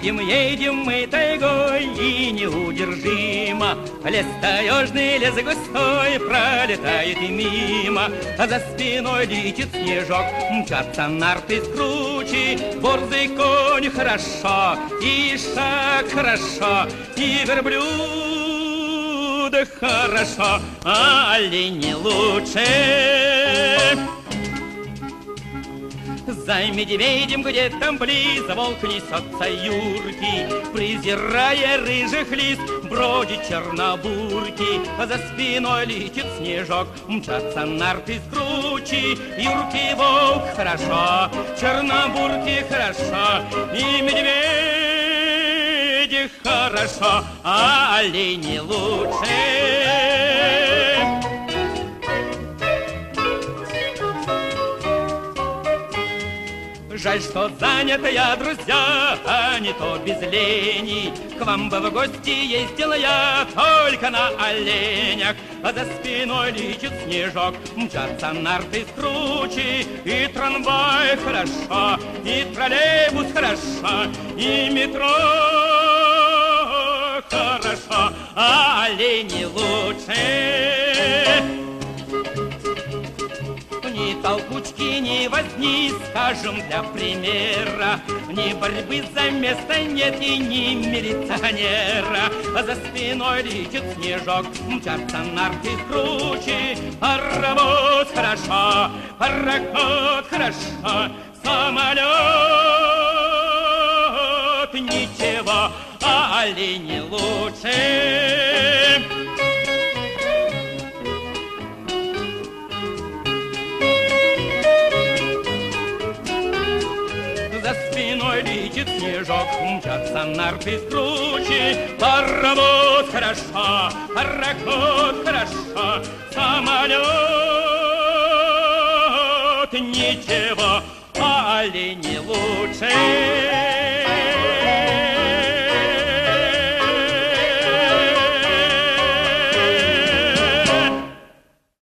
едем мы тайгой, и неудержимо лес таежный, лес густой пролетает и мимо, а за спиной летит снежок, мчатся нарты с кручи, борзый конь хорошо, и шаг хорошо, и верблюд хорошо, а олени лучше. За медведем где-то близко волк несется юркий, презирая рыжих лис, бродит чернобурки, а за спиной летит снежок, мчатся нарты с кручи, юркий волк хорошо, чернобурки хорошо, и медведи хорошо, а олени лучше. Жаль, что заняты я, друзья, а не то без лени. К вам бы в гости ездила я только на оленях, а за спиной летит снежок, мчатся нарты с кручи, и трамвай хорошо, и троллейбус хорошо, и метро хорошо, а олени лучше. Ни толкучки, ни возни, скажем для примера, ни борьбы за место нет и ни милиционера. А за спиной летит снежок, мчатся нарты круче, паровоз хорошо, пароход хорошо, самолет ничего, а олени лучше. За спиной летит снежок, мчатся нарты с кручи, паровоз хорошо, пароход хорошо, самолет